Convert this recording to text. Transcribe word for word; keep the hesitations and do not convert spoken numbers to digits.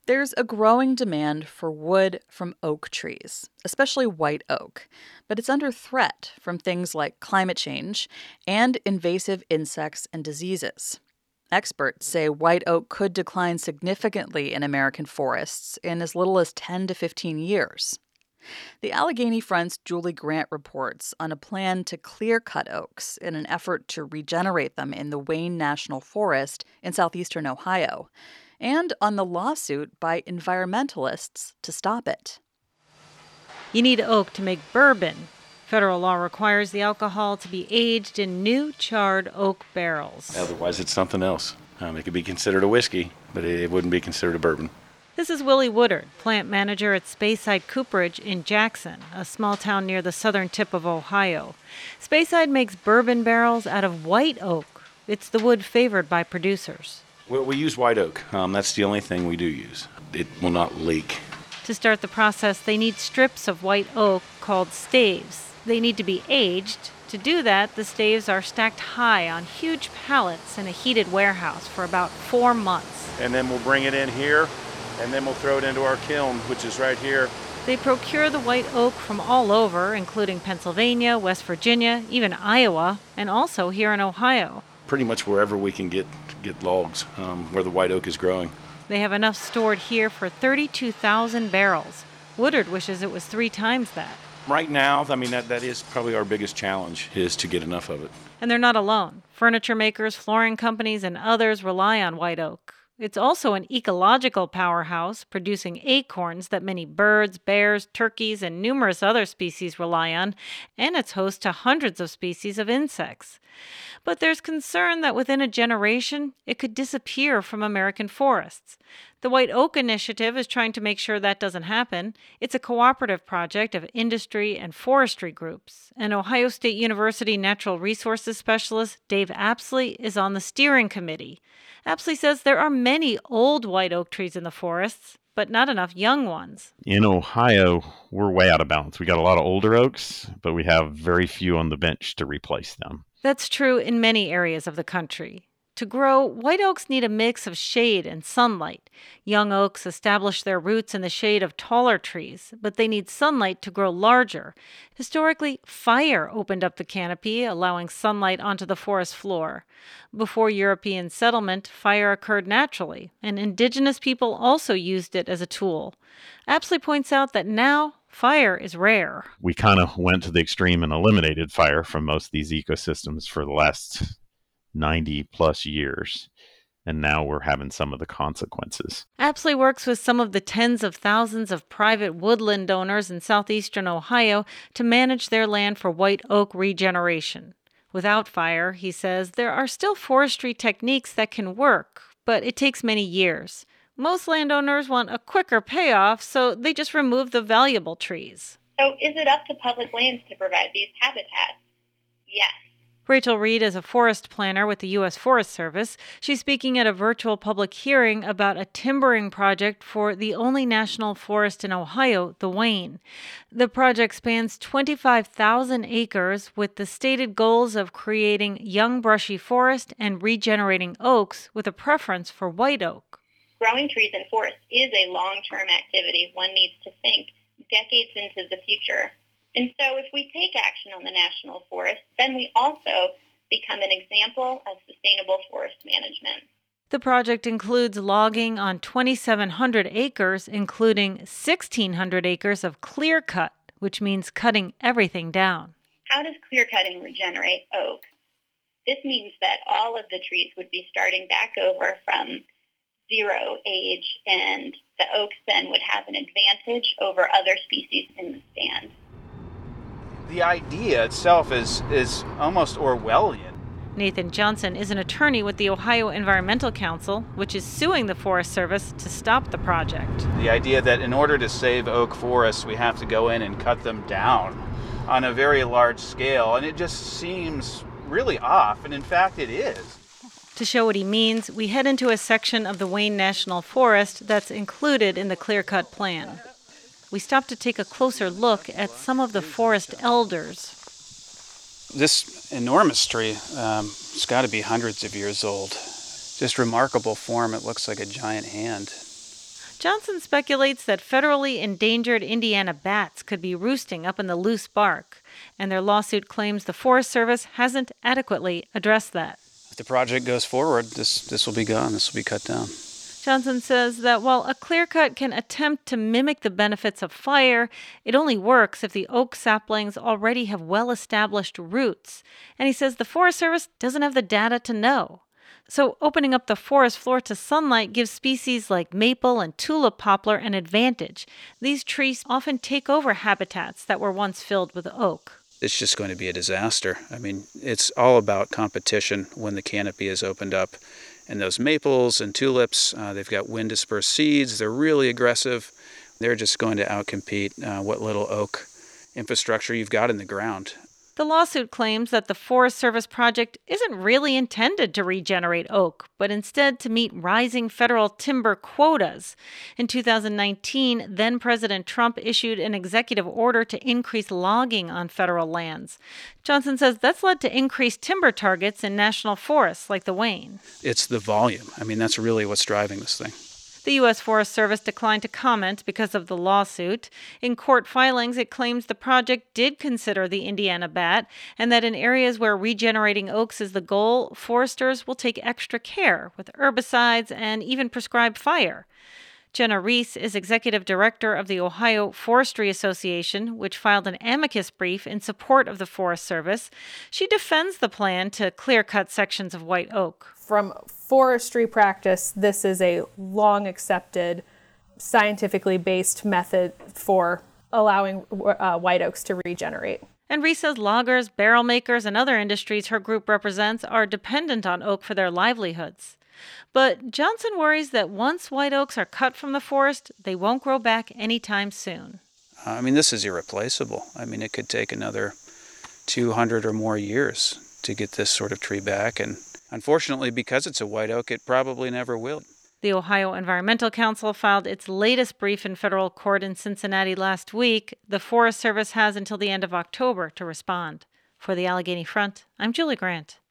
There's a growing demand for wood from oak trees, especially white oak, but it's under threat from things like climate change and invasive insects and diseases. Experts say white oak could decline significantly in American forests in as little as ten to fifteen years. The Allegheny Front's Julie Grant reports on a plan to clear cut oaks in an effort to regenerate them in the Wayne National Forest in southeastern Ohio, and on the lawsuit by environmentalists to stop it. You need oak to make bourbon. Federal law requires the alcohol to be aged in new charred oak barrels. Otherwise, it's something else. Um, it could be considered a whiskey, but it, it wouldn't be considered a bourbon. This is Willie Woodard, plant manager at Speyside Cooperage in Jackson, a small town near the southern tip of Ohio. Speyside makes bourbon barrels out of white oak. It's the wood favored by producers. We, we use white oak. Um, that's the only thing we do use. It will not leak. To start the process, they need strips of white oak called staves. They need to be aged. To do that, the staves are stacked high on huge pallets in a heated warehouse for about four months. And then we'll bring it in here, and then we'll throw it into our kiln, which is right here. They procure the white oak from all over, including Pennsylvania, West Virginia, even Iowa, and also here in Ohio. Pretty much wherever we can get get logs, um, where the white oak is growing. They have enough stored here for thirty-two thousand barrels. Woodard wishes it was three times that. Right now, I mean, that, that is probably our biggest challenge, is to get enough of it. And they're not alone. Furniture makers, flooring companies, and others rely on white oak. It's also an ecological powerhouse, producing acorns that many birds, bears, turkeys, and numerous other species rely on, and it's host to hundreds of species of insects. But there's concern that within a generation, it could disappear from American forests. The White Oak Initiative is trying to make sure that doesn't happen. It's a cooperative project of industry and forestry groups. And Ohio State University natural resources specialist Dave Apsley is on the steering committee. Apsley says there are many old white oak trees in the forests, but not enough young ones. In Ohio, we're way out of balance. We got a lot of older oaks, but we have very few on the bench to replace them. That's true in many areas of the country. To grow, white oaks need a mix of shade and sunlight. Young oaks establish their roots in the shade of taller trees, but they need sunlight to grow larger. Historically, fire opened up the canopy, allowing sunlight onto the forest floor. Before European settlement, fire occurred naturally, and indigenous people also used it as a tool. Apsley points out that now, fire is rare. We kind of went to the extreme and eliminated fire from most of these ecosystems for the last ninety plus years, and now we're having some of the consequences. Apsley works with some of the tens of thousands of private woodland owners in southeastern Ohio to manage their land for white oak regeneration. Without fire, he says, there are still forestry techniques that can work, but it takes many years. Most landowners want a quicker payoff, so they just remove the valuable trees. So is it up to public lands to provide these habitats? Yes. Rachel Reed is a forest planner with the U S Forest Service. She's speaking at a virtual public hearing about a timbering project for the only national forest in Ohio, the Wayne. The project spans twenty-five thousand acres with the stated goals of creating young brushy forest and regenerating oaks with a preference for white oak. Growing trees in forests is a long-term activity. One needs to think decades into the future. And so if we take action on the national forest, then we also become an example of sustainable forest management. The project includes logging on twenty-seven hundred acres, including sixteen hundred acres of clear cut, which means cutting everything down. How does clear cutting regenerate oak? This means that all of the trees would be starting back over from zero age, and the oaks then would have an advantage over other species in the stand. The idea itself is is almost Orwellian. Nathan Johnson is an attorney with the Ohio Environmental Council, which is suing the Forest Service to stop the project. The idea that in order to save oak forests, we have to go in and cut them down on a very large scale, and it just seems really off, and in fact it is. To show what he means, we head into a section of the Wayne National Forest that's included in the clear-cut plan. We stop to take a closer look at some of the forest elders. This enormous tree, um, it's got to be hundreds of years old. Just remarkable form. It looks like a giant hand. Johnson speculates that federally endangered Indiana bats could be roosting up in the loose bark, and their lawsuit claims the Forest Service hasn't adequately addressed that. If the project goes forward, this, this will be gone. This will be cut down. Johnson says that while a clear cut can attempt to mimic the benefits of fire, it only works if the oak saplings already have well-established roots. And he says the Forest Service doesn't have the data to know. So opening up the forest floor to sunlight gives species like maple and tulip poplar an advantage. These trees often take over habitats that were once filled with oak. It's just going to be a disaster. I mean, it's all about competition when the canopy is opened up. And those maples and tulips, uh, they've got wind-dispersed seeds. They're really aggressive. They're just going to outcompete uh, what little oak infrastructure you've got in the ground. The lawsuit claims that the Forest Service project isn't really intended to regenerate oak, but instead to meet rising federal timber quotas. In two thousand nineteen, then-President Trump issued an executive order to increase logging on federal lands. Johnson says that's led to increased timber targets in national forests like the Wayne. It's the volume. I mean, that's really what's driving this thing. The U S Forest Service declined to comment because of the lawsuit. In court filings, it claims the project did consider the Indiana bat and that in areas where regenerating oaks is the goal, foresters will take extra care with herbicides and even prescribe fire. Jenna Reese is executive director of the Ohio Forestry Association, which filed an amicus brief in support of the Forest Service. She defends the plan to clear-cut sections of white oak. From forestry practice, this is a long accepted, scientifically based method for allowing uh, white oaks to regenerate. And Reese says loggers, barrel makers, and other industries her group represents are dependent on oak for their livelihoods. But Johnson worries that once white oaks are cut from the forest, they won't grow back anytime soon. I mean, this is irreplaceable. I mean, it could take another two hundred or more years to get this sort of tree back. And unfortunately, because it's a white oak, it probably never will. The Ohio Environmental Council filed its latest brief in federal court in Cincinnati last week. The Forest Service has until the end of October to respond. For the Allegheny Front, I'm Julie Grant.